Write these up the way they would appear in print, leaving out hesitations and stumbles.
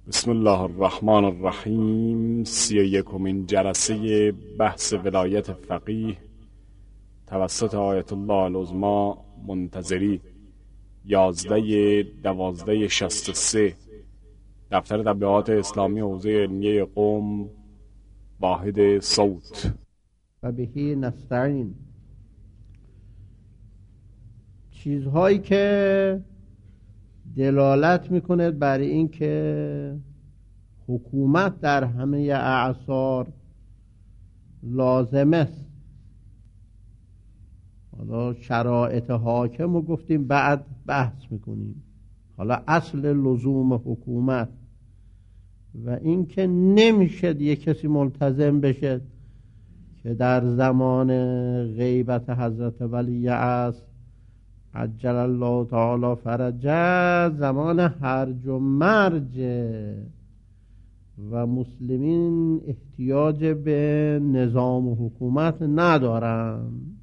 بسم الله الرحمن الرحیم. 31مین جلسه بحث ولایت فقیه توسط آیت الله العظمی منتظری 11/12/63 دفتر تبلیغات اسلامی حوزه علمیه قم، واحد صوت. و بهی نستعین. چیزهایی که دلالت میکنه بر این که حکومت در همه اعصار لازم است. حالا شرایط حاکم رو گفتیم بعد بحث میکنیم. حالا اصل لزوم حکومت و این که نمیشه یک کسی ملتزم بشه که در زمان غیبت حضرت ولی عصر عجل الله تعالی فرجه، زمان هرج و مرج و مسلمین احتیاج به نظام و حکومت ندارند.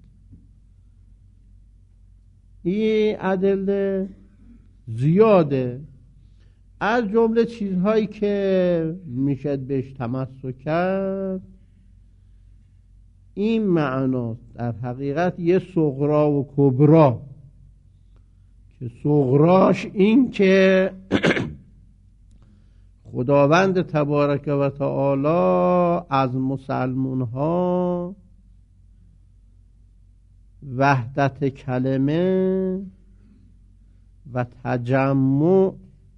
این ادله زیاده. از جمله چیزهایی که میشه بهش تمسک کرد این معناست. در حقیقت یه صغرا و کبرا، که صغراش این که خداوند تبارک و تعالی از مسلمان ها وحدت کلمه و تجمع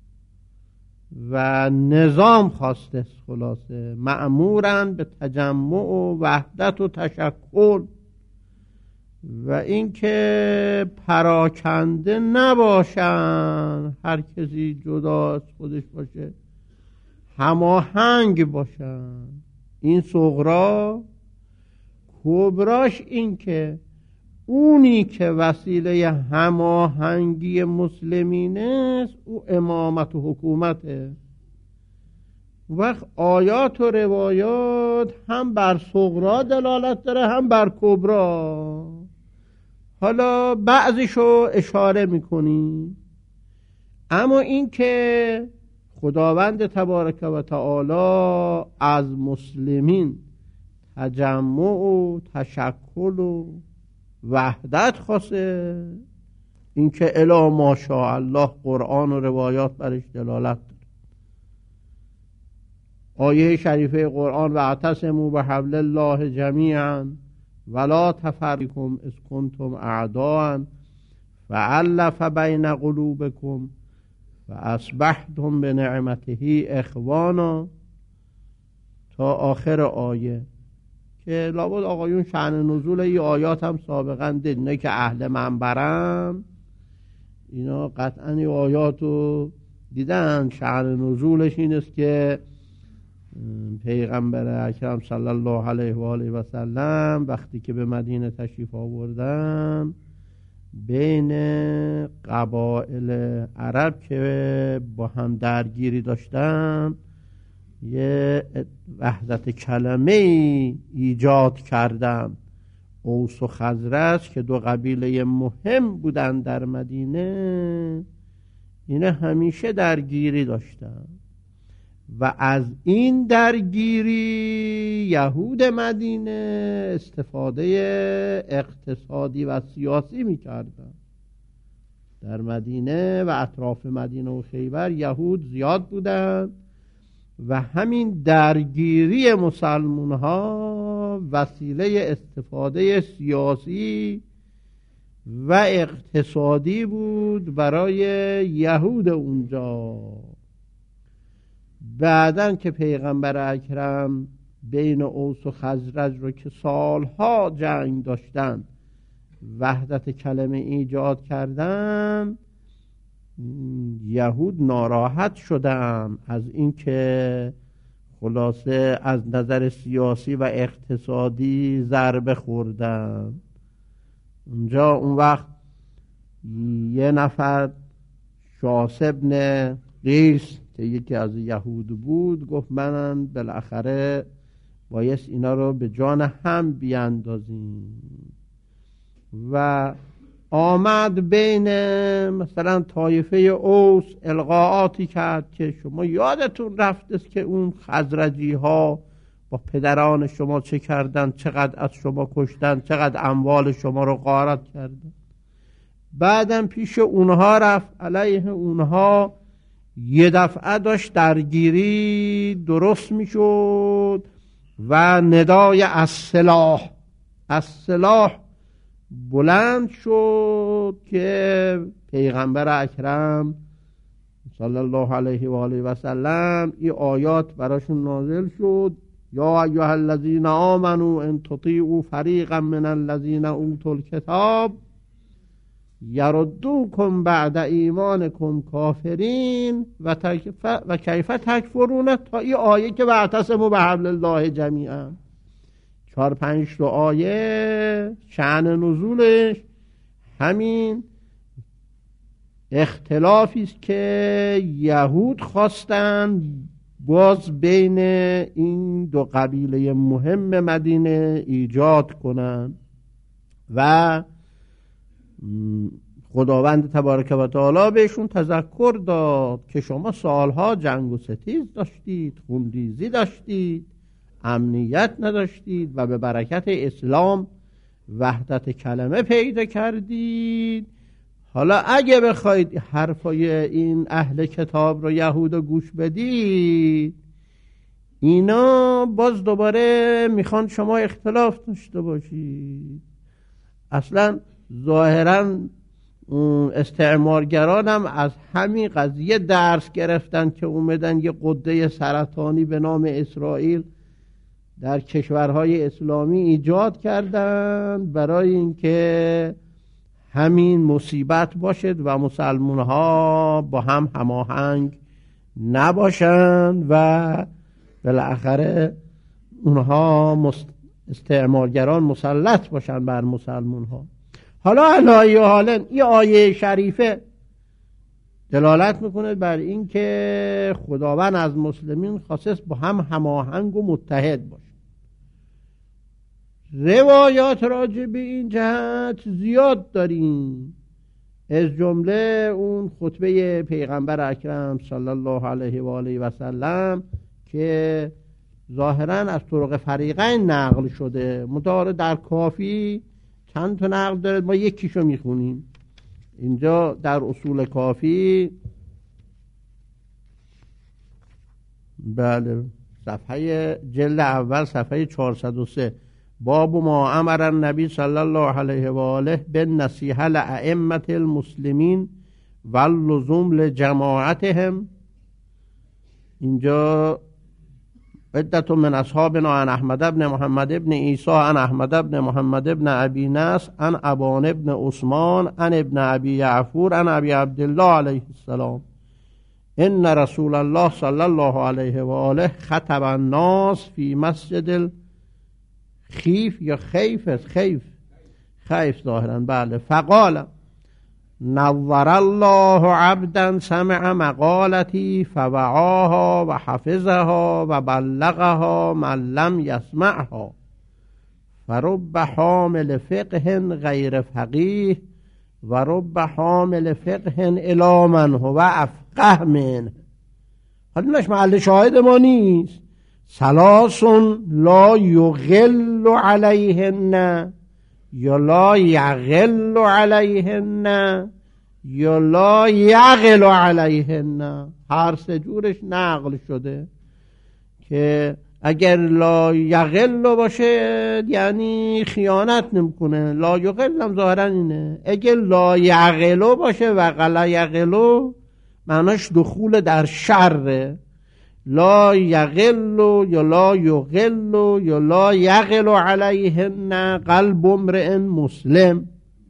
و نظام خواسته. خلاصه مأمورن به تجمع و وحدت و تشکل و اینکه پراکنده نباشن، هر کسی جدا از خودش باشه، هماهنگ باشن. این صغرا. کبراش این که اونی که وسیله هماهنگی مسلمین است او امامت و حکومته. وقت آیات و روایات هم بر صغرا دلالت داره هم بر کبرا. حالا بعضیشو اشاره میکنیم، اما این که خداوند تبارک و تعالی از مسلمین تجمع و تشکل و وحدت خواسته، این که الا ماشاءالله قرآن و روایات برش دلالت داره. آیه شریفه قرآن: واعتصموا بحبل الله جمیعا ولا تفرقوا اذ کنتم اعداء فألف بین قلوبکم فاصبحتم بنعمته اخوانا، تا آخر آیه. که لابد آقایون شأن نزول این آیات هم سابقا دید، نه که اهل منبرن اینا قطعا این آیات رو دیدن. شأن نزولش این است که پیغمبر اکرم صلی الله علیه و آله و سلم وقتی که به مدینه تشریف آوردن، بین قبایل عرب که با هم درگیری داشتن یه وحدت کلمه ایجاد کردن. اوس و خزرج که دو قبیله مهم بودن در مدینه، اینا همیشه درگیری داشتن و از این درگیری یهود مدینه استفاده اقتصادی و سیاسی میکردن. در مدینه و اطراف مدینه و خیبر یهود زیاد بودن و همین درگیری مسلمان ها وسیله استفاده سیاسی و اقتصادی بود برای یهود اونجا. بعدن که پیغمبر اکرم بین اوس و خزرج رو که سالها جنگ داشتن وحدت کلمه ایجاد کردن، یهود ناراحت شدن از اینکه خلاصه از نظر سیاسی و اقتصادی ضربه خوردن. اونجا اون وقت یه نفر شاس ابن قیس که یکی از یهود بود گفت من بالاخره بایست اینا رو به جان هم بیاندازیم و آمد بین مثلا طایفه اوس القاءاتی کرد که شما یادتون رفت است که اون خزرجی ها با پدران شما چه کردن، چقدر از شما کشتن، چقدر اموال شما رو غارت کردن. بعدم پیش اونها رفت، علیه اونها یه دفعه داشت درگیری درست میشد و ندای از سلاح بلند شد که پیغمبر اکرم صلی الله علیه و آله و سلم این آیات براشون نازل شد: یا ایها الذین آمنوا ان تطیعوا فریقا من الذین اوتوا الکتاب یردوکم بعد ایمانکم کافرین و کیف تکفرون، تا این آیه که واعتصموا بحبل الله جمیعا. 4-5 آیه شأن نزولش همین اختلافی است که یهود خواستن باز بین این دو قبیله مهم مدینه ایجاد کنن و خداوند تبارک و تعالی بهشون تذکر داد که شما سالها جنگ و ستیز داشتید، خونریزی داشتید، امنیت نداشتید و به برکت اسلام وحدت کلمه پیدا کردید. حالا اگه بخواید حرفای این اهل کتاب رو یهود گوش بدید، اینا باز دوباره میخوان شما اختلاف داشته باشید. اصلا ظاهرا استعمارگران هم از همین قضیه درس گرفتن که اومدن یه قده سرطانی به نام اسرائیل در کشورهای اسلامی ایجاد کردن برای اینکه همین مصیبت باشد و مسلمان ها با هم هماهنگ نباشند و بالاخره اونها استعمارگران مسلط باشند بر مسلمان ها. حالا علایه حالا این آیه شریفه دلالت میکنه بر این که خداوند از مسلمین خواست با هم هماهنگ و متحد باشه. روایات راجع به این جهت زیاد داریم، از جمله اون خطبه پیغمبر اکرم صلی الله علیه و آله و سلم که ظاهرا از طرق فریقین نقل شده، مدار در کافی چند تا نقل داره، ما یکیشو میخونیم اینجا در اصول کافی. بله، صفحه جلد اول صفحه 403: باب ما امر النبی صلی الله علیه و آله بالنصیحة لأئمة المسلمین واللزوم لجماعتهم. اینجا عدت من اصحابنا عن احمد بن محمد بن عیسی عن احمد بن محمد بن ابی نصر عن ابان بن عثمان عن ابن ابی یعفور عن ابی عبدالله علیه السلام ان رسول الله صلی الله علیه و آله خطب الناس فی مسجد خیف یا خیف ظاهرا، بله، فقال: نور الله عبدا سمع مقالتی فوعاها و حفظها و بلغها من لم یسمعها فرب حامل فقه غیر فقیه و رب حامل فقه الی من هو افقه منه. حالا نش محل شاهد ما نیست. ثلاث لا یغل علیهن یا لا یغل علیهن یا لا یغل علیهن، هر سه جورش نقل شده که اگر لا یغل باشه یعنی خیانت نمیکنه، لا یغل هم ظاهرا اینه. اگر لا یغل باشه و غلا یغل معناش دخول در شر، لا یغل یا لا یغل یا لا یغل علیهن قلب امرئ مسلم.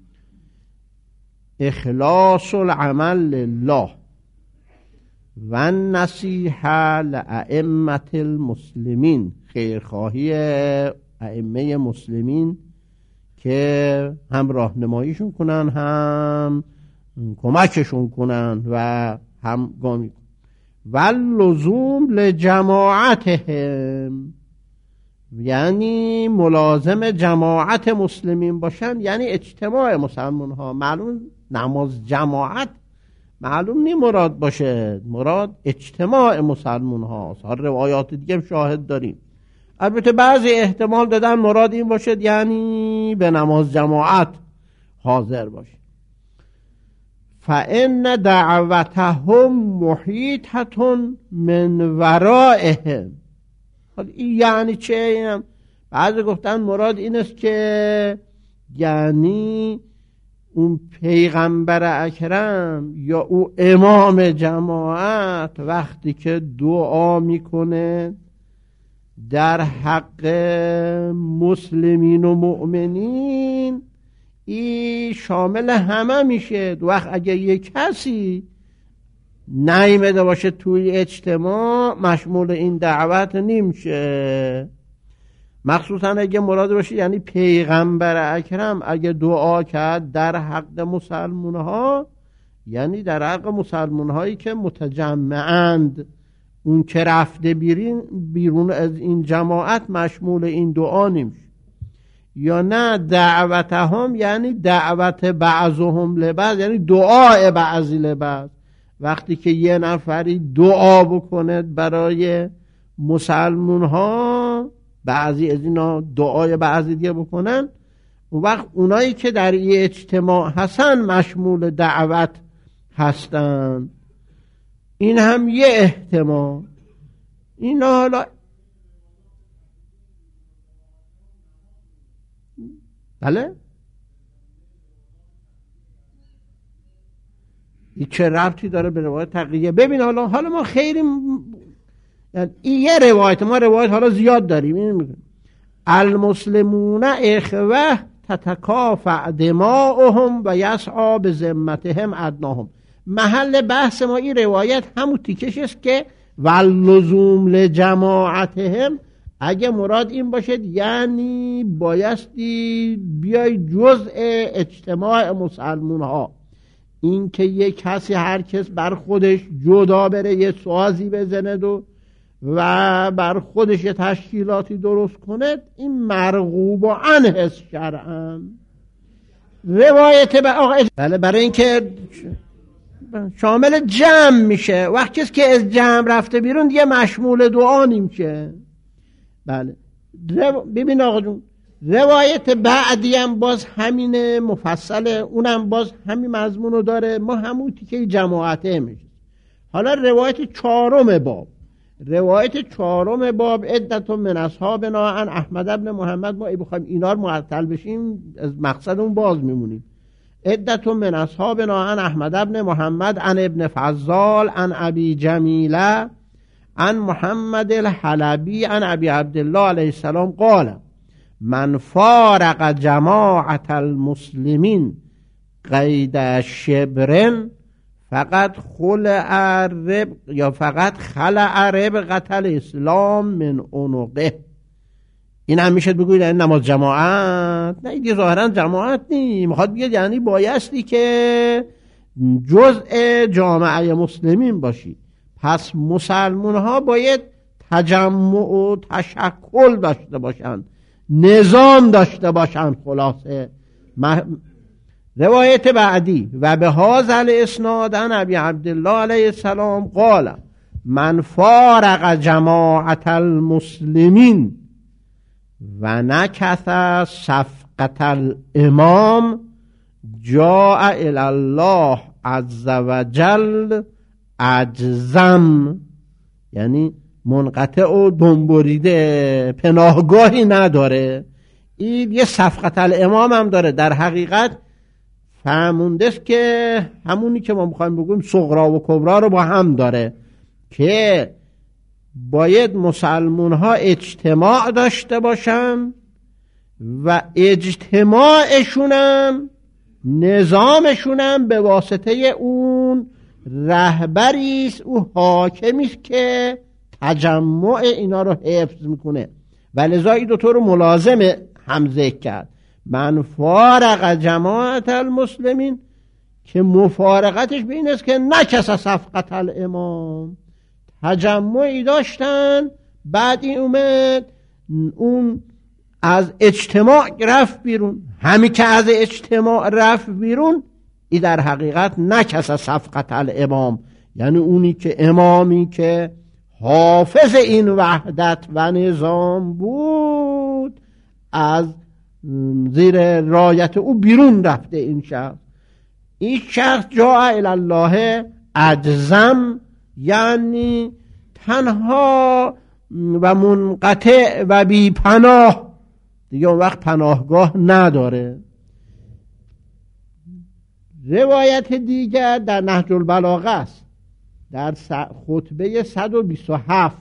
اخلاص العمل لله و النصیحة لأئمة المسلمین، خیرخواهی ائمه مسلمین که هم راهنماییشون کنن هم کمکشون کنن و هم گامی کنن. و لزوم لجماعتهم، یعنی ملازم جماعت مسلمین باشن، یعنی اجتماع مسلمان ها. معلوم نماز جماعت معلوم نی مراد باشه، مراد اجتماع مسلمان ها. روایات دیگه هم شاهد داریم. البته بعضی احتمال دادن مراد این باشد یعنی به نماز جماعت حاضر باشه. فَإِنَّ دعوتهم محیطة من ورائهم. این یعنی چه؟ بعضی گفتن مراد این است که یعنی اون پیغمبر اکرم یا او امام جماعت وقتی که دعا میکنه در حق مسلمین و مؤمنین، این شامل همه میشه. دو وقت اگه یک کسی نیامده باشه توی اجتماع، مشمول این دعوت نمیشه. مخصوصا اگه مراد باشه یعنی پیغمبر اکرم اگه دعا کرد در حق مسلمان ها، یعنی در حق مسلمان هایی که متجمعند، اون که رفته بیرون از این جماعت مشمول این دعا نمیشه. یا نه دعوتهم یعنی دعوت بعضهم لبعض، یعنی دعای بعضی لبعض. وقتی که یه نفری دعا بکنه برای مسلمون ها، بعضی از اینا دعای بعضی دیگه بکنن، اون وقت اونایی که در یه اجتماع هستن مشمول دعوت هستن. این هم یه احتمال. این حالا بله این چه ربطی داره به روایت تقیه؟ ببین حالا ما خیلی یعنی این یه روایت، ما روایت حالا زیاد داریم. این میگه المسلمون اخوه تتکافع دماؤهم و یسعی بذمتهم ادناهم. محل بحث ما این روایت همون تیکش است که واللزوم لجماعتهم. اگه مراد این باشد یعنی بایستی بیای جزء اجتماع مسلمان ها، این که یک کسی هر کس بر خودش جدا بره یه سازی بزنه و بر خودش یه تشکیلاتی درست کنه، این مرغوب عنه شرعاً. روایت بله برای اینکه شامل جمع میشه. وقتی کسی که از جمع رفته بیرون دیگه مشمول دعا نمیشه. بله ببین آقا جون، روایت بعدی هم باز همین مفصله، اونم باز همین مضمونو داره. ما همون تیکه جماعته میشه. حالا روایت چهارم باب عدت من اصحابنا عن احمد ابن محمد. ما بخوایم اینا رو معطل بشیم از مقصدمون باز میمونیم. عدت من اصحابنا عن احمد ابن محمد عن ابن فضال عن ابی جمیله عن محمد الحلبی عن ابی عبدالله علیه السلام قال من فارق جماعت المسلمین قید شبرن فقط خلع ربقة الاسلام من عنقه. این هم میشه بگوید این نماز جماعت؟ نه این ظاهرا جماعت نی، میخواد بگید یعنی بایستی که جزء جامعه مسلمین باشی. پس مسلمان ها باید تجمع و تشکل داشته باشند، نظام داشته باشند. خلاصه روایت بعدی و به هذا الاسناد عن ابی عبدالله علیه السلام قال من فارق جماعت المسلمین و نکث صفقة الامام جاء الی الله عز وجل عجزم. یعنی منقطع و دنبریده، پناهگاهی نداره. این یه صفقة الامام هم داره. در حقیقت فهمونده است که همونی که ما میخوایم بگویم صغرا و کبرا رو با هم داره، که باید مسلمون ها اجتماع داشته باشن و اجتماعشونم نظامشونم به واسطه اون رهبریست، او حاکمیست که تجمع اینا رو حفظ میکنه. و لذا این دوتا رو ملازم هم ذکر کرد. من فارق جماعت المسلمین که مفارقتش به این است که نکس صفقة الامام، تجمعی داشتن بعد این اومد اون از اجتماع رفت بیرون. همین که از اجتماع رفت بیرون، ای در حقیقت نکس صفقت الامام، یعنی اونی که امامی که حافظ این وحدت و نظام بود از زیر رایت او بیرون رفته. این شخص جاء الی الله اجزم، یعنی تنها و منقطع و بی پناه، دیگه اون وقت پناهگاه نداره. روایت دیگر در نهج البلاغه است، در خطبه 127.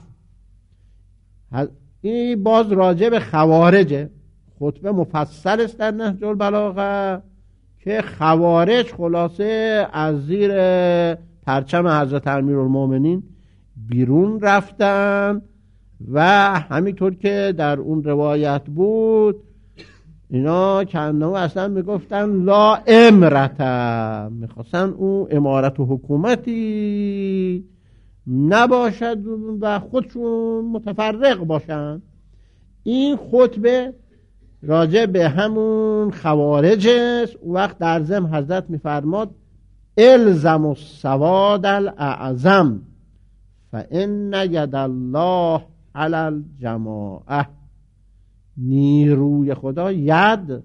این باز راجع به خوارجه، خطبه مفصل است در نهج البلاغه که خوارج خلاصه از زیر پرچم حضرت امیرالمومنین بیرون رفتن و همینطور که در اون روایت بود اینا کنه اصلا میگفتن لا امرته، میخواستن اون امارت و حکومتی نباشد و خودشون متفرق باشن. این خطبه راجع به همون خوارج است. اون وقت در ضمن حضرت میفرماد الزم السواد الاعظم فان ید الله علی الجماعه. نیروی خدا، ید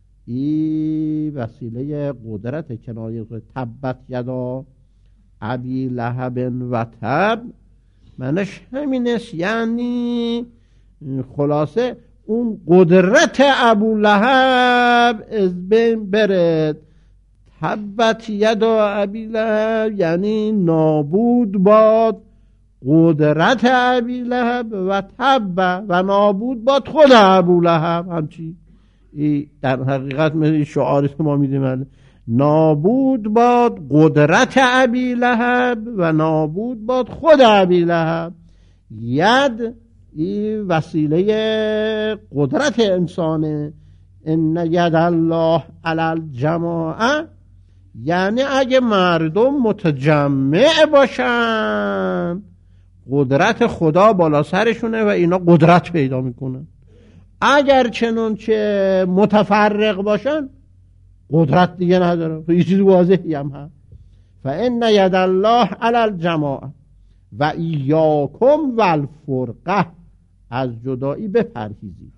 ای وسیله قدرت، کنایه تبت یدا ابی لهب و تب، منش همین است، یعنی خلاصه اون قدرت ابو لهب از بین برد. تبت یدا ابی لهب یعنی نابود باد قدرت ابی لهب و تب و نابود باد خود ابو لهب. همچی در حقیقت شعاری که ما میدیم، نابود باد قدرت ابی لهب و نابود باد خود ابی لهب. ید این وسیله قدرت انسانه. ان ید الله علی الجماعه، یعنی اگه مردم متجمع باشن قدرت خدا بالا سرشونه و اینا قدرت پیدا میکنن. اگر چنانچه متفرق باشن قدرت دیگه ندارن. یه چیز واضحی هم هست. فان ید الله علی الجماعه و ایاکم والفرقه، از جدایی بپرهیزید.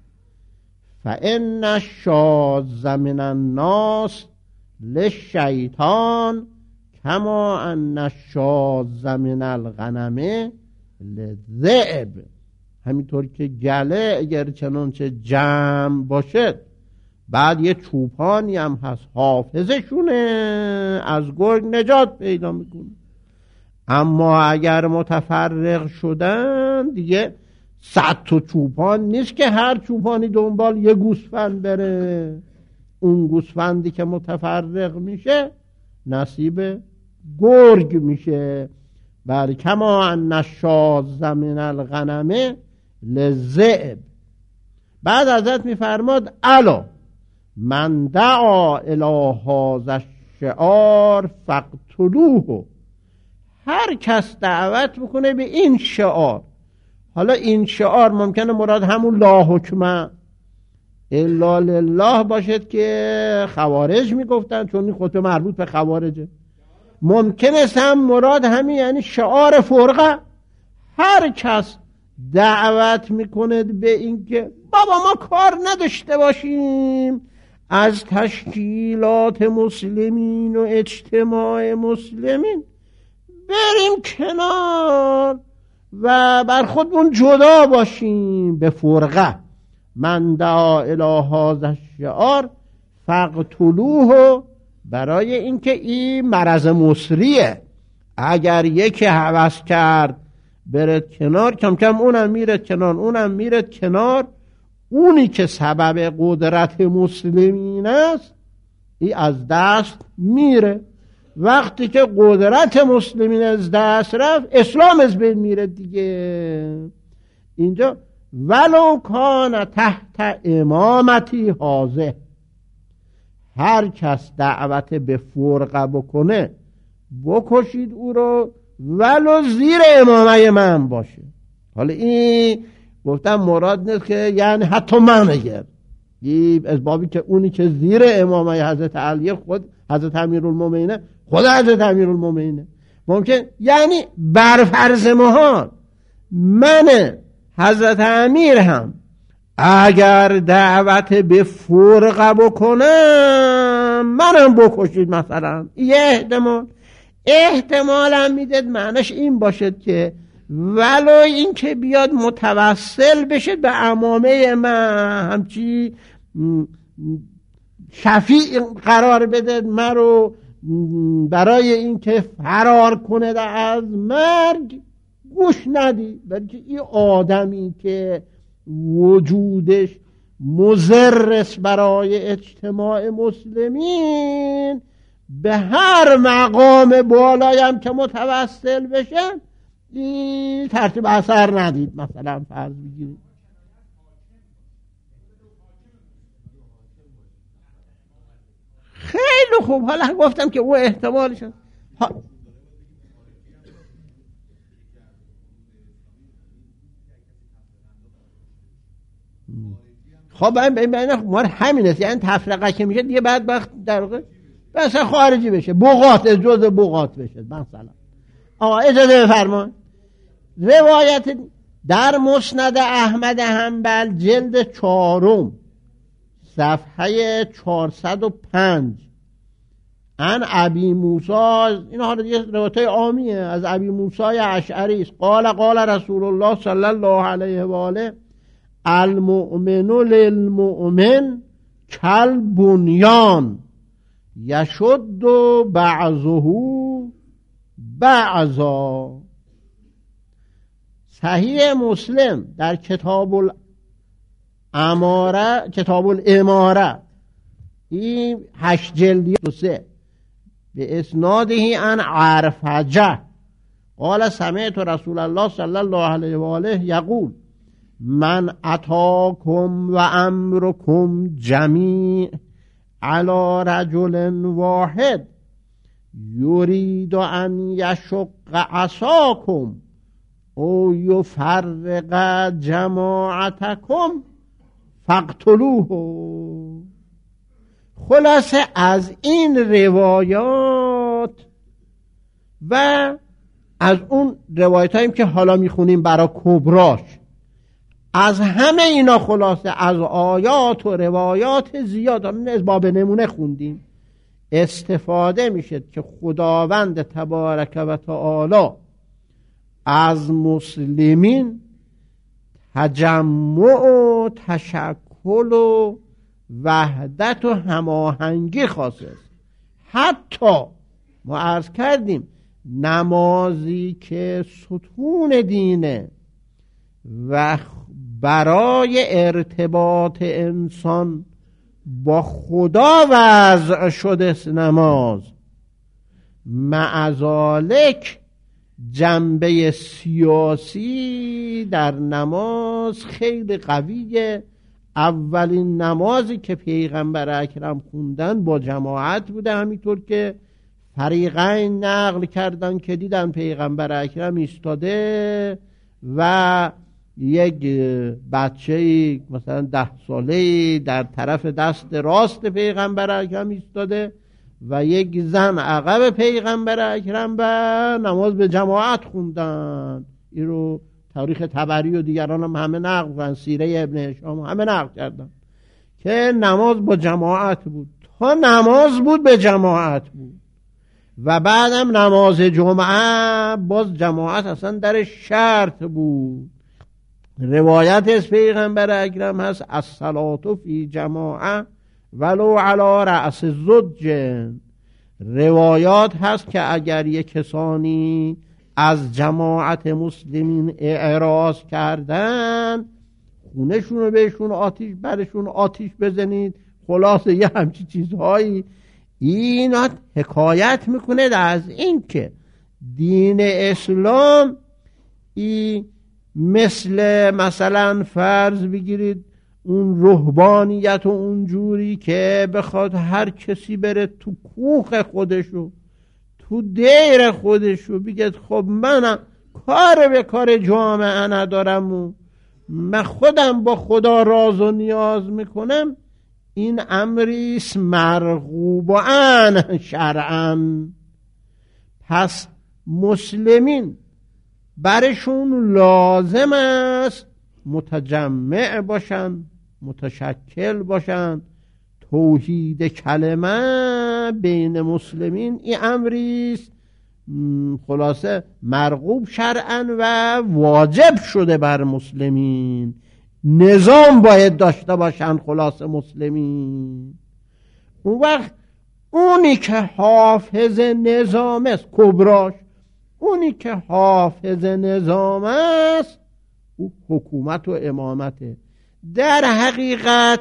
فان الشاذ من الناس للشیطان کما ان الشاذ من الغنم للذئب. همینطور که گله اگر چنانچه جمع باشه، بعد یه چوپانی هم هست حافظشونه، از گرگ نجات پیدا میکنه. اما اگر متفرق شدن دیگه 100 تا چوپان نیست که هر چوپانی دنبال یه گوسفند بره. اون گوسفندی که متفرق میشه نصیب گرگ میشه. بر کما ان الشاذ من الغنم للذئب. بعد حضرت میفرماد الا من دعا الی هذا الشعار فاقتلوه. هر کس دعوت میکنه به این شعار، حالا این شعار ممکنه مراد همون لا حکمه الا لله باشد که خوارج میگفتن، چون این خطبه مربوط به خوارجه. ممکنه هم مراد همین یعنی شعار فرقه. هر کس دعوت میکنه به این که بابا ما کار نداشته باشیم از تشکیلات مسلمین و اجتماع مسلمین، بریم کنار و بر خودمون جدا باشیم، به فرقه. من دعا الی هذا الشعار فاقتلوه، برای اینکه این مرض مصریه. اگر یکی هوس کرد برد کنار، کم کم اونم میرد کنار، اونم میرد کنار. اونی که سبب قدرت مسلمین است این از دست میره. وقتی که قدرت مسلمین از دست رفت اسلام از بین میره دیگه. اینجا ولو کان تحت امامتی حاضر، هر کس دعوت به فرقه بکنه بکشید او رو ولو زیر امامه من باشه. حالا این گفتم مراد نیست که یعنی حتی من اگر از بابی که اونی که زیر امامه حضرت علی خود حضرت امیرالمومنینه، خود حضرت امیرالمومنینه، ممکن یعنی برفرض محال من حضرت امیر هم اگر دعوت به فرقه بکنم منم بکشید مثلا، یه احتمال هم میدید معنیش این باشد که ولو این که بیاد متوسل بشه به امامه من، همچی شفیع قرار بده من رو برای این که فرار کنه از مرگ، گوش ندی. بلکه این آدمی که وجودش مضرست برای اجتماع مسلمین، به هر مقام بالایم که متوسل بشن این ترتیب اثر ندید. مثلا فرض بگیرید خیلی خوب، حالا گفتم که او احتمالش خب این ما همین است، یعنی تفرقه که میشه دیگه بعد وقت در واقع بس خارجی بشه، بغات جز بغات بشه. مثلا آقا اجازه بفرمایید، روایت در مسند احمد حنبل جلد 4 صفحه 405 عن ابی موسی، این حالا دیگه روایت عامیه، از ابی موسی اشعری است. قال رسول الله صلی الله علیه و آله المؤمن للمؤمن کالبنیان یشد بعضه بعضا. صحیح مسلم در کتاب الاماره این 8 جلدی 3 به اسناده عن عرفجه قال سمعت رسول الله صلی الله علیه و آله یقول من اتاکم و امرکم جمیع علی رجل واحد یرید ان یشق عصاکم او یفرق جماعتکم فاقتلوه. خلاصه از این روایات و از اون روایت هاییم که حالا میخونیم برای کبراش، از همه اینا خلاصه از آیات و روایات زیاد از باب نمونه خوندیم استفاده میشه که خداوند تبارک و تعالی از مسلمین تجمع و تشکل و وحدت و هماهنگی خواسته است. حتی ما عرض کردیم نمازی که ستون دینه و برای ارتباط انسان با خدا وضع شده نماز، معذالک جنبه سیاسی در نماز خیلی قویه. اولین نمازی که پیغمبر اکرم خوندن با جماعت بوده، همینطور که فریقین نقل کردن که دیدن پیغمبر اکرم ایستاده و یک بچه مثلا 10 ساله در طرف دست راست پیغمبر اکرم ایستاده و یک زن عقب پیغمبر اکرم و نماز به جماعت خوندن. این رو تاریخ طبری و دیگران هم همه نقل کردن، سیره ابن هشام همه نقل کردن که نماز با جماعت بود، تا نماز بود به جماعت بود و بعدم نماز جمعه باز جماعت اصلا در شرط بود. روایت از پیغمبر اکرم هست الصلاة فی جماعه ولو علی رأس زج. روایات هست که اگر یک کسانی از جماعت مسلمین اعراض کردن خونشون رو بهشون آتیش برشون آتیش بزنید. خلاصه یه همچی چیزهایی اینا حکایت میکنه از این که دین اسلام مثلا فرض بگیرید اون رهبانیت و اون جوری که بخواد هر کسی بره تو کوخ خودشو تو دیر خودشو بگید خب من کار به کار جامعه ندارم و من خودم با خدا راز و نیاز میکنم، این امریست مرغوبان شرعا. پس مسلمین برشون لازم است متجمع باشن، متشکل باشن. توحید کلمه بین مسلمین این امریست خلاصه مرغوب شرعا و واجب شده بر مسلمین. نظام باید داشته باشن خلاصه مسلمین. اون وقت اونی که حافظ نظام است کبراش، اونی که حافظ نظام است او حکومت و امامته. در حقیقت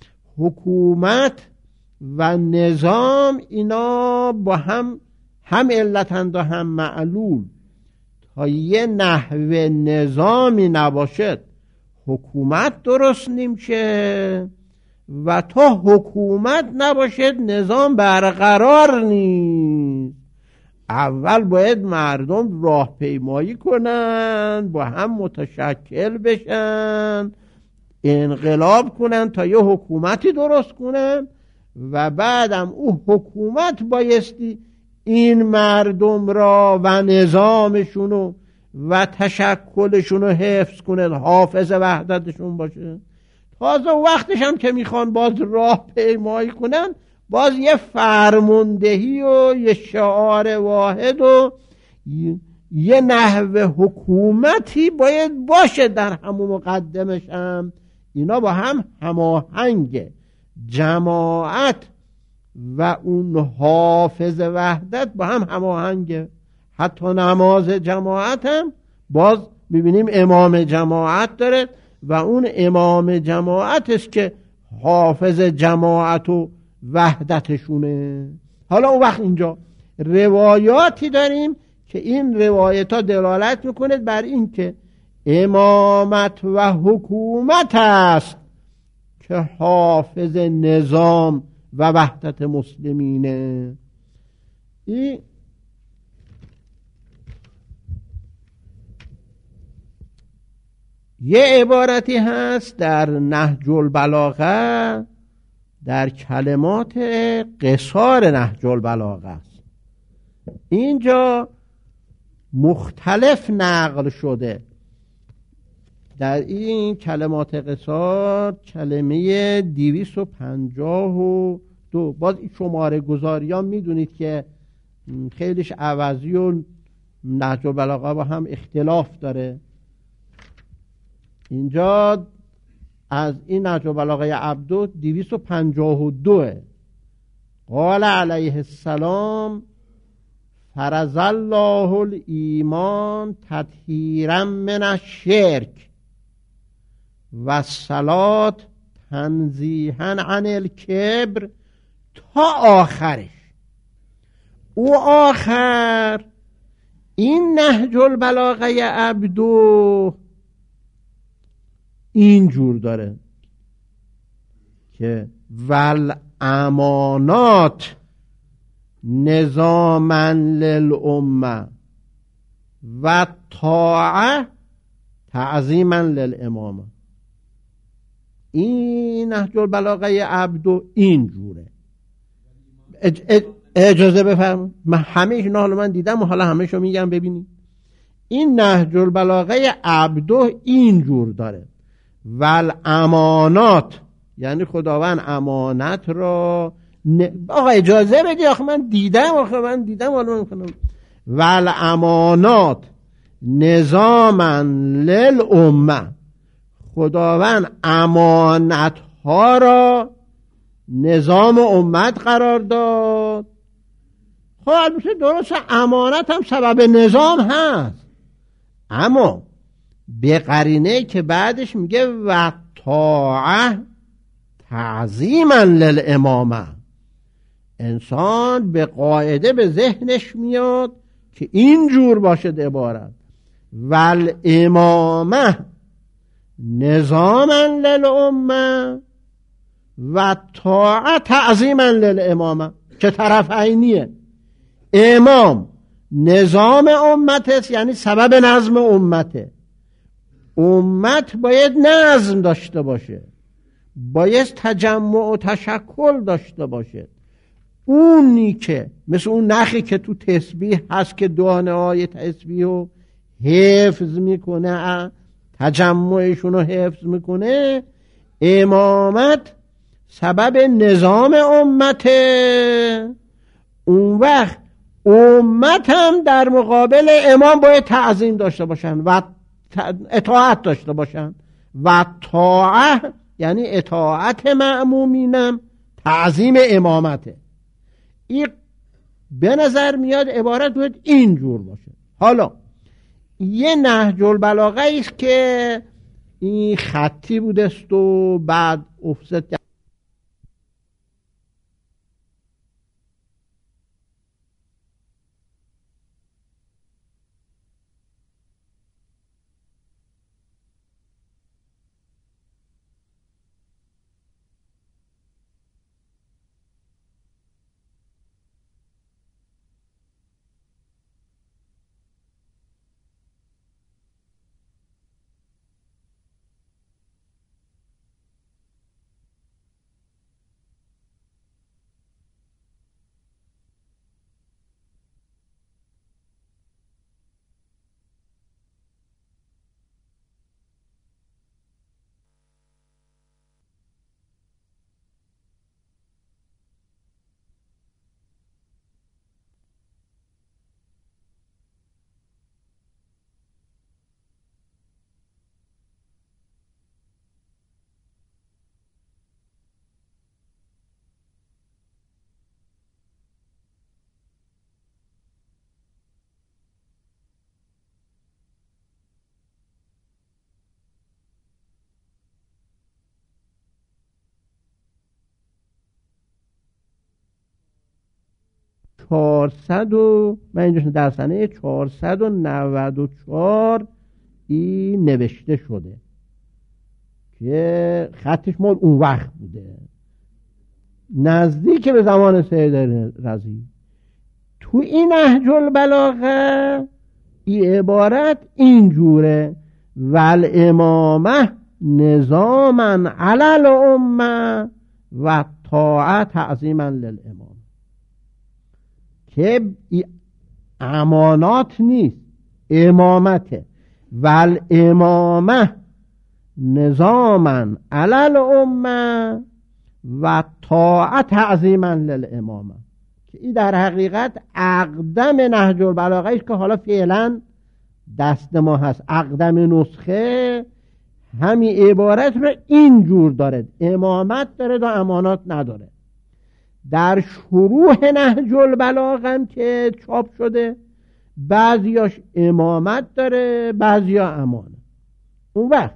حکومت و نظام اینا با هم علتند و هم معلول. تا یه نحوه نظامی نباشد حکومت درست نمیشه و تا حکومت نباشد نظام برقرار نیست. اول باید مردم راهپیمایی کنن، با هم متشکل بشن، انقلاب کنن تا یه حکومتی درست کنن و بعدم او حکومت بایستی این مردم را و نظامشون و تشکلشون رو حفظ کنه، حافظ وحدتشون باشه. تازه وقتش هم که میخوان باز راه پیمایی کنن، باز یه فرماندهی و یه شعار واحد و یه نحوه حکومتی باید باشه در همون مقدمش هم. اینا با هم هماهنگه. جماعت و اون حافظ وحدت با هم هماهنگه. حتی نماز جماعت هم باز میبینیم امام جماعت داره و اون امام جماعت است که حافظ جماعت و وحدتشونه. حالا اون وقت اینجا روایاتی داریم که این روایت ها دلالت میکنه بر این که امامت و حکومت است که حافظ نظام و وحدت مسلمینه. این یه عبارتی هست در نهج البلاغه، در کلمات قصار نهج البلاغه است. اینجا مختلف نقل شده. در این کلمات قصار کلمه 252، باز این شماره گذاری ها میدونید که خیلیش عوضی و نهج البلاغه با هم اختلاف داره. اینجا از این نهج البلاغه عبدو 252 قال علیه السلام فرض الله الایمان تطهیرا من الشرک و الصلاة تنزیها عن الکبر تا آخرش. او آخر این نهج البلاغه عبدو اینجور داره که والامانات نظاما للامه و طاعه تعظیما للامامه. این نهج البلاغه عبدو اینجوره. اجازه بفرمایید من همه اینا حالا من دیدم و حالا همه‌شو میگم ببینید. این نهج البلاغه عبدو اینجور داره والامانات، یعنی خداوند امانت را آقا اجازه بدی آخه من دیدم حالا میکنم. والامانات نظاما للامه، خداوند امانت ها را نظام امت قرار داد. خب البته درست امانت هم سبب نظام هست، اما به قرینه که بعدش میگه و طاعه تعظیما للامامه. انسان به قاعده به ذهنش میاد که اینجور باشد عبارت والامامه نظاما للامه و طاعه تعظیما للامامه، که طرف عینیه. امام نظام امت است، یعنی سبب نظم امته. امت باید نظم داشته باشه، باید تجمع و تشکل داشته باشه. اونی که مثل اون نخی که تو تسبیح هست که دانه های تسبیح رو حفظ میکنه، تجمعشون رو حفظ میکنه، امامت سبب نظام امته. اون وقت امت هم در مقابل امام باید تعظیم داشته باشن و اطاعت داشته باشن و طاعت یعنی اطاعت مأمومینم تعظیم امامته. این به نظر میاد عبارت باید اینجور باشه. حالا یه نهج البلاغه است که این خطی بودست و بعد افست 400 و من اینجا در سنه 494 این نوشته شده که خطش مال اون وقت بوده، نزدیک به زمان سید رضی. تو این نهج البلاغه این عبارت اینجوره: والامامه نظاما علی الامه و طاعت تعظیما للامام. که امانات نیست، امامته. والامامه نظاما علی الامه و طاعت تعظیما للامامه، که این در حقیقت اقدم نهج البلاغه است که حالا فعلا دست ما هست. اقدم نسخه همین عبارت رو اینجور داره، امامت داره و امانات نداره. در شروع نهج البلاغه هم که چاپ شده بعضیاش امامت داره بعضیا امانت. اون وقت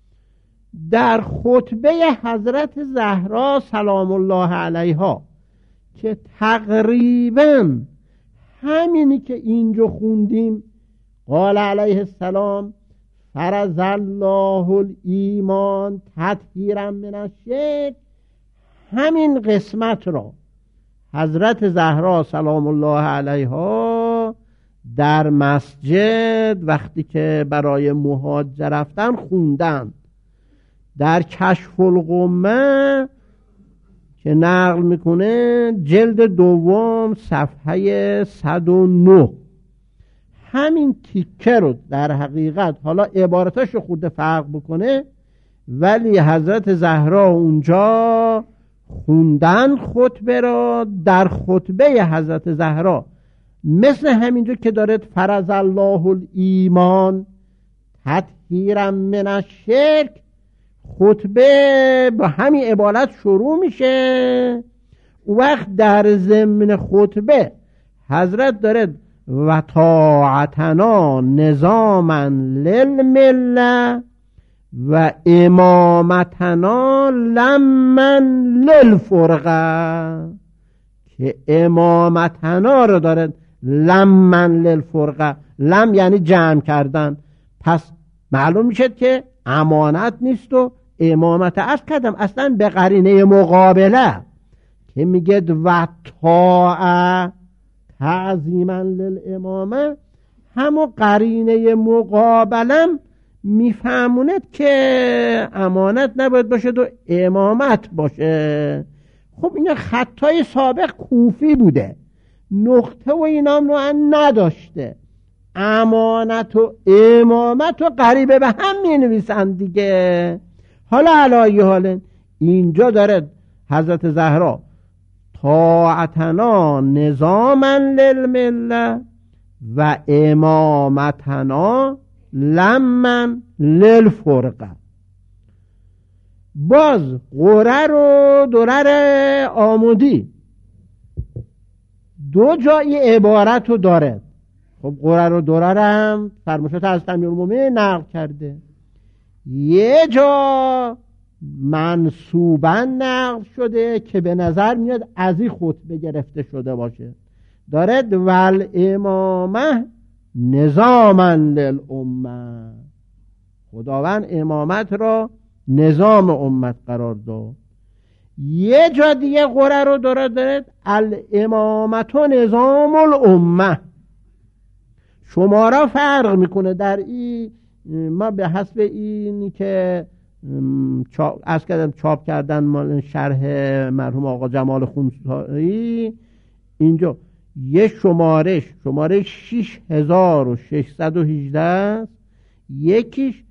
در خطبه حضرت زهرا سلام الله علیها که تقریبا همینی که اینجا خوندیم، قال علیه السلام فرض الله الایمان تطهیرا من الشرک، همین قسمت را حضرت زهرا سلام الله علیها در مسجد وقتی که برای محاجه رفتن خوندن. در کشف الغمه که نقل میکنه جلد دوم صفحه 109 همین تیکه رو در حقیقت، حالا عبارتاشو خود فرق بکنه، ولی حضرت زهرا اونجا خوندن خطبه را. در خطبه حضرت زهرا مثل همینجا که دارد فرض الله الایمان تطهیرا من الشرک، خطبه با همین عبارت شروع میشه. وقت در ضمن خطبه حضرت دارد و طاعتنا نظاما للمله و امامتنا لمن للفرقه، که امامتنا رو دارد لمن للفرقه، لم یعنی جمع کردن. پس معلوم میشه که امانت نیست و امامت. عرض کردم اصلا به قرینه مقابله که میگه و طاعه تعظیما للامامه، همون قرینه مقابلم میفهموند که امانت نباید باشه و امامت باشه. خب اینا خطای سابق کوفی بوده، نقطه و اینا رو نداشته، امانت و امامت و قریبه به هم می نویسن دیگه. حالا علایی حال اینجا داره حضرت زهرا طاعتنا نظاما للمله و امامتنا لمن للفرقه. باز قرر و درر آمودی دو جای عبارت رو داره. خب قرر و درر هم فرمایشات از امیرالمومنین نقل کرده، یه جا منصوبا نقل شده که به نظر میاد از این خطبه گرفته شده باشه، دارد ول امامه نظاما للامه، خداوند امامت را نظام امت قرار داد. یه جا دیگه قرر رو دارد الامامت و نظام الامه. شما را فرق میکنه در این، ما به حسب اینی که از کردم چاپ کردن مال شرح مرحوم آقا جمال خونسایی، اینجا یه شمارش 6618 است، یکیش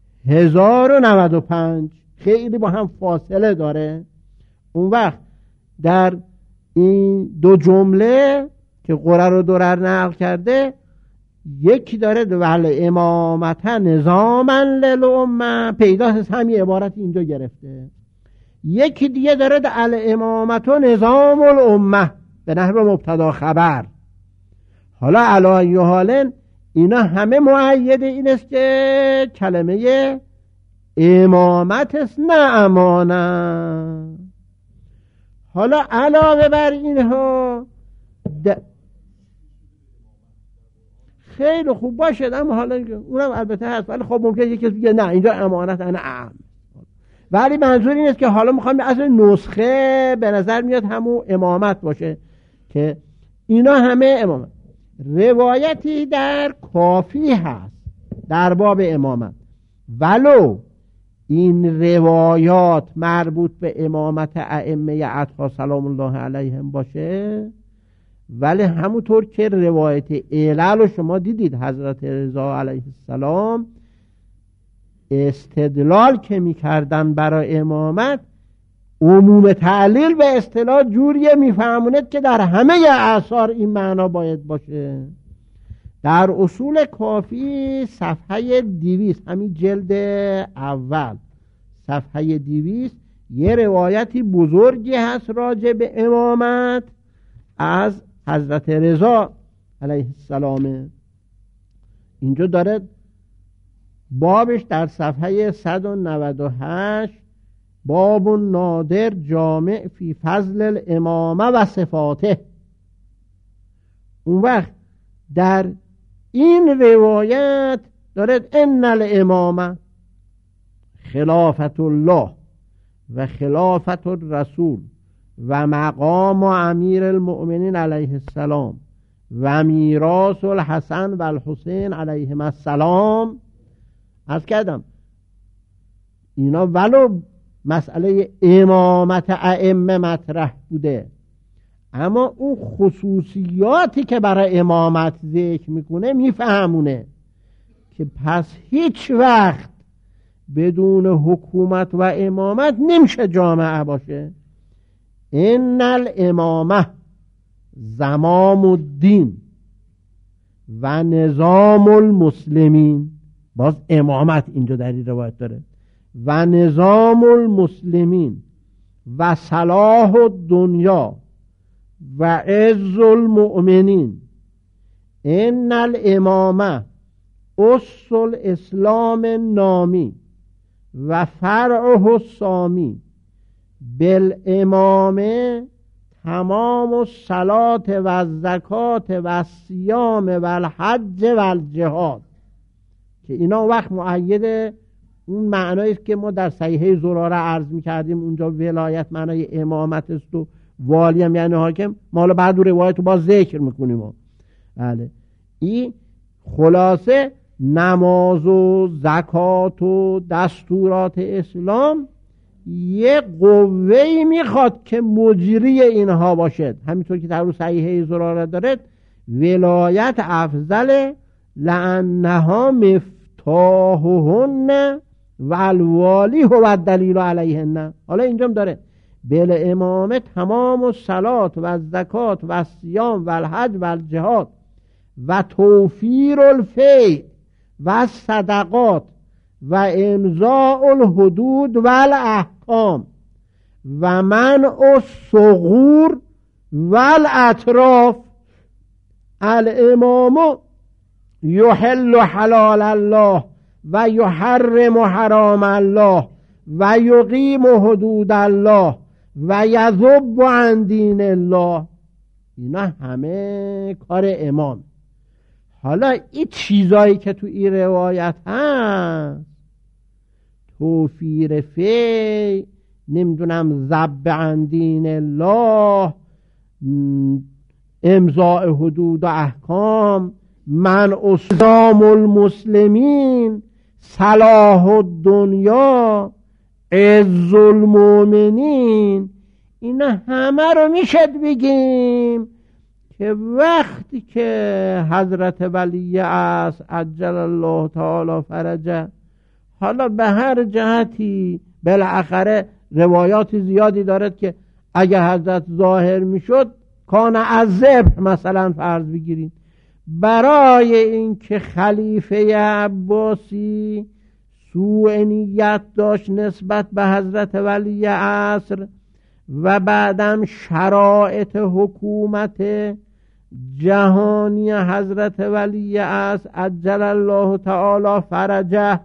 1095، خیلی با هم فاصله داره. اون وقت در این دو جمله که قرر و درر نقل کرده، یکی داره ول امامت نظاما للامه، پیداست همین عبارت اینجا گرفته. یکی دیگه داره الامامت نظام الامه به نحو مبتدا خبر. حالا علی حال اینا همه مؤید این است که کلمه امامت است نه امانه. حالا علاوه بر اینها خیلی خوب باشد، اما حالا اونم البته هست، ولی خب ممکنه یکی بگه نه اینجا امانت انا اعم، ولی منظور این است که حالا میخوام اصل نسخه به نظر میاد همون امامت باشه که اینا همه امامت. روایتی در کافی هست در باب امامت، ولو این روایات مربوط به امامت ائمه اطهار سلام الله علیهم باشه، ولی همونطور که روایت علل رو شما دیدید حضرت رضا علیه السلام استدلال که میکردن برای امامت، عموم تعلیل به اصطلاح جوریه میفهموند که در همه اعصار این معنا باید باشه. در اصول کافی صفحه 200 همین جلد اول صفحه 200 یه روایتی بزرگی هست راجع به امامت از حضرت رضا علیه السلام. اینجا داره بابش در صفحه 198 باب نادر جامع فی فضل الامامه و صفاته. اون وقت در این روایت دارد ان الامامه خلافت الله و خلافت الرسول و مقام و امیر المؤمنین علیه السلام و میراث الحسن و الحسین علیهم السلام. از کردم اینا ولو مسئله امامت ائمه مطرح بوده، اما اون خصوصیاتی که برای امامت ذکر میکنه میفهمونه که پس هیچ وقت بدون حکومت و امامت نمیشه جامعه باشه. ان الامامه زمام الدین و نظام المسلمین، باز امامت اینجا در این روایت داره، و نظام المسلمین و صلاح الدنیا و عز المؤمنین. ان الامامه اصل الاسلام نامی و فرعه السامی، بالامامه تمام الصلات و الزکات و الصیام و الحج و الجهاد. که اینا وقت مؤید اون معنایی است که ما در صحیحه زراره عرض می‌کردیم، اونجا ولایت معنای امامت است و والی هم یعنی حاکم. ما بعد روایت رو باز ذکر میکنیم. بله این خلاصه نماز و زکات و دستورات اسلام یه قوه‌ای میخواد که مجری اینها باشد. همینطور که در رو صحیحه زراره دارد ولایت افضل لانها مفتاحهن و الوالی هو الدلیل علیهن. حالا اینجام داره بل امامه تمام و صلات و زکات و صیام و الحج و الجهاد و توفیر الفیء و صدقات و امضاء الحدود و الاحکام و منع الصغور و الاطراف. الامام یحل حلال الله و یحرم حرام الله و یقیم حدود الله و یذب عن دین الله. اینا همه کار امام. حالا این چیزایی که تو این روایت هست، توفیر فی، نمیدونم ذب عن دین الله، امضاء حدود و احکام، منع اسلام المسلمین، صلاح الدنیا، عز المؤمنین، اینا همه رو میشد بگیم که وقتی که حضرت ولی عصر عجل الله تعالی فرجه، حالا به هر جهتی بالاخره روایات زیادی دارد که اگر حضرت ظاهر میشد کان از ذبح مثلا فرض بگیریم، برای اینکه خلیفه عباسی سوء نیت داشت نسبت به حضرت ولی عصر و بعدم شرایط حکومت جهانی حضرت ولی عصر عجل الله تعالی فرجه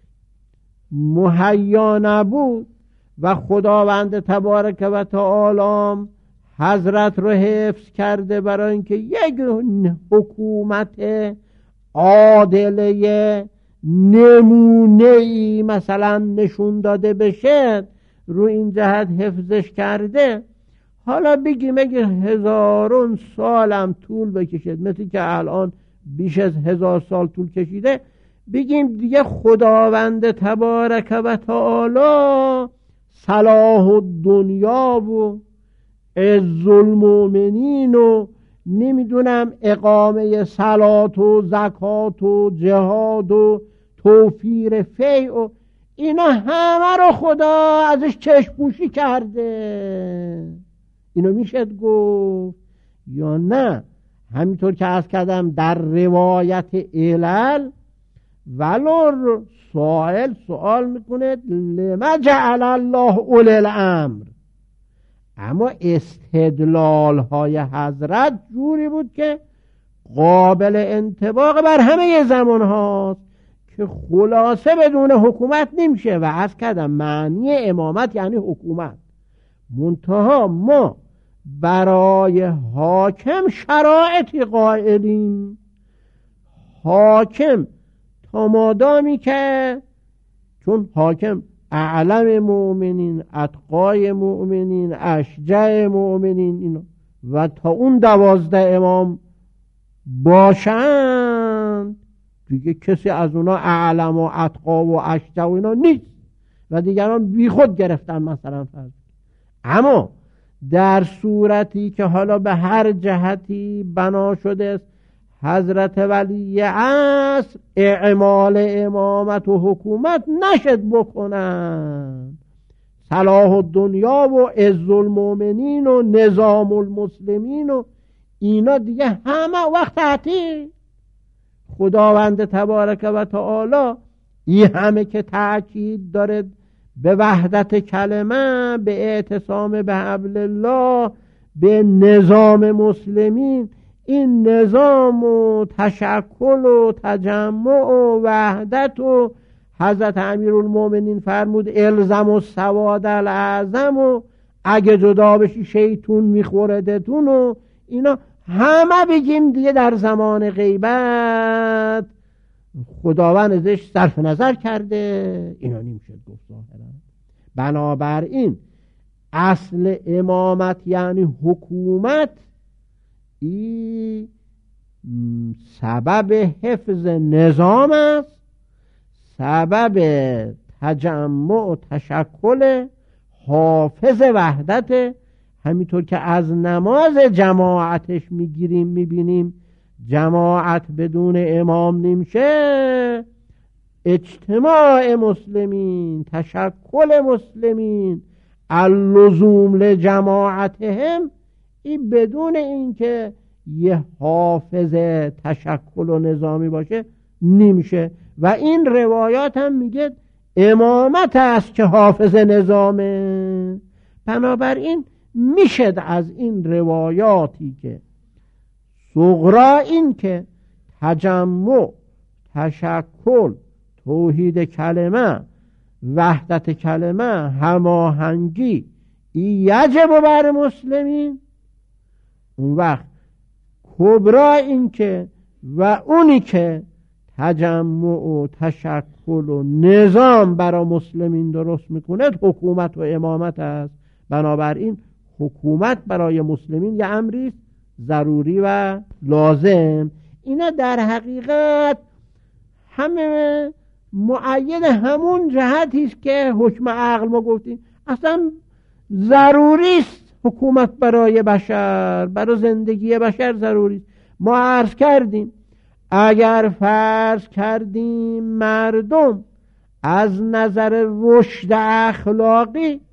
مهیا نبود و خداوند تبارک و تعالی حضرت رو حفظ کرده برای اینکه یک حکومت عادله نمونه‌ای مثلا نشون داده بشه، رو این جهت حفظش کرده. حالا بگیم اگه هزارون سالم طول بکشد، مثل که الان بیش از 1000 سال طول کشیده، بگیم دیگه خداوند تبارک و تعالی صلاح الدنیا و عز المؤمنین و نمیدونم اقامه صلات و زکات و جهاد و توفیر فیء و اینا همه رو خدا ازش چشم پوشی کرده. اینو میشد گفت یا نه؟ همینطور که عرض کردم در روایت علل ولو سائل سوال میکنه لما جعل الله اولی الامر، اما استدلال های حضرت جوری بود که قابل انطباق بر همه زمان هاست که خلاصه بدون حکومت نمیشه. و عرض کردم معنی امامت یعنی حکومت، منتها ما برای حاکم شرایطی قائلیم. حاکم تا مادامی که چون حاکم اعلم مؤمنین، اتقای مؤمنین، اشجع مؤمنین، اینا و تا اون 12 امام باشند دیگه کسی از اونا اعلم و اتقا و اشجع و اینا نیست و دیگران بی خود گرفتن مثلا فرض. اما در صورتی که حالا به هر جهتی بنا شده است حضرت ولی عصر اعمال امامت و حکومت نشد بکنن، صلاح الدنیا و عز المؤمنین و نظام المسلمین و اینا دیگه همه وقت تعطیل. خداوند تبارک و تعالی این همه که تأکید داره به وحدت کلمه، به اعتصام به حبل الله، به نظام مسلمین، این نظام و تشکل و تجمع و وحدت و حضرت امیرالمومنین فرمود الزم و سواد الاعظم و اگه جدا بشی شیطون میخوردتون و اینا همه بگیم دیگه در زمان غیبت خداوند ازش صرف نظر کرده. اینا نمیشه گفت ظاهرا. بنابراین اصل امامت یعنی حکومت، این سبب حفظ نظام است، سبب تجمع و تشکل حافظ وحدت. همینطور که از نماز جماعتش میبینیم جماعت بدون امام نمیشه، اجتماع مسلمین، تشکل مسلمین، اللزوم لجماعتهم، این بدون اینکه یه حافظ تشکل و نظامی باشه نمیشه. و این روایات هم میگه امامت است که حافظ نظامه. بنابراین میشد از این روایاتی که صغرا این که تجمع، تشکل، توحید کلمه، وحدت کلمه، هماهنگی، این یجب بر مسلمین، اون وقت کبرا این که و اونی که تجمع و تشکل و نظام برای مسلمین درست میکنه حکومت و امامت است. بنابراین حکومت برای مسلمین یه امری ضروری و لازم. اینا در حقیقت همه مؤید همون جهتی است که حکم عقل ما گفتیم اصلا ضروری است. حکومت برای بشر، برای زندگی بشر ضروری است. ما عرض کردیم اگر فرض کردیم مردم از نظر رشد اخلاقی،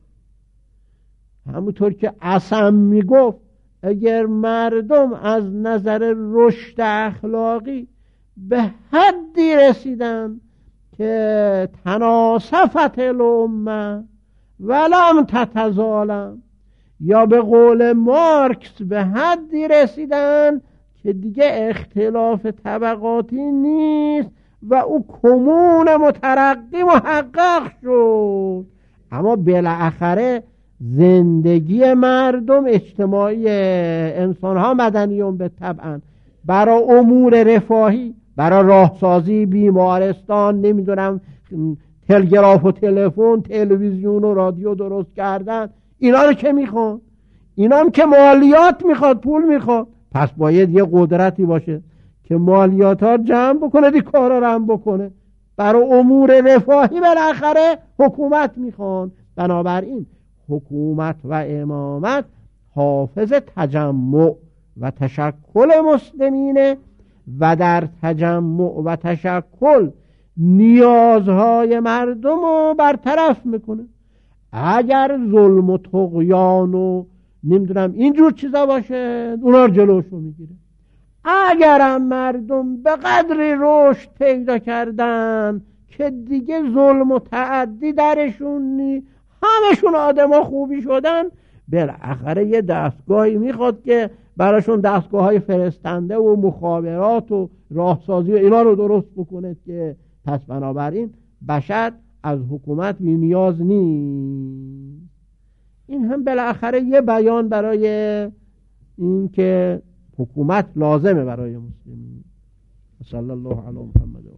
همونطور که عصم میگفت، اگر مردم از نظر رشد اخلاقی به حدی رسیدن که تناصفت الامه ولم تتظالم، یا به قول مارکس به حدی رسیدن که دیگه اختلاف طبقاتی نیست و او کمون مترقی محقق شد، اما بالاخره زندگی مردم اجتماعی، انسان ها مدنیون به طبعا، برای امور رفاهی، برای راهسازی بیمارستان، نمیدونم تلگراف و تلفن، تلویزیون و رادیو درست کردن، اینا رو که میخوان، اینا هم که مالیات میخواد، پول میخواد، پس باید یه قدرتی باشه که مالیات ها جمع بکنه، دی کارا رو هم بکنه. برای امور رفاهی بالاخره حکومت میخوان. بنابراین حکومت و امامت حافظ تجمع و تشکل مسلمینه و در تجمع و تشکل نیازهای مردم رو برطرف میکنه. اگر ظلم و طغیان و نمیدونم اینجور چیزا باشه اونا رو جلوشو میگیره. اگرم مردم به قدری رشد پیدا کردن که دیگه ظلم و تعدی درشون نی، همشون آدم خوبی شدن، بالاخره یه دستگاهی میخواد که براشون دستگاه های فرستنده و مخابرات و راهسازی و اینا رو درست بکنه که پس بنابراین بشر از حکومت بی نیاز نیست. این هم بالاخره یه بیان برای این که حکومت لازمه برای مسلمین. صلی الله علی محمد.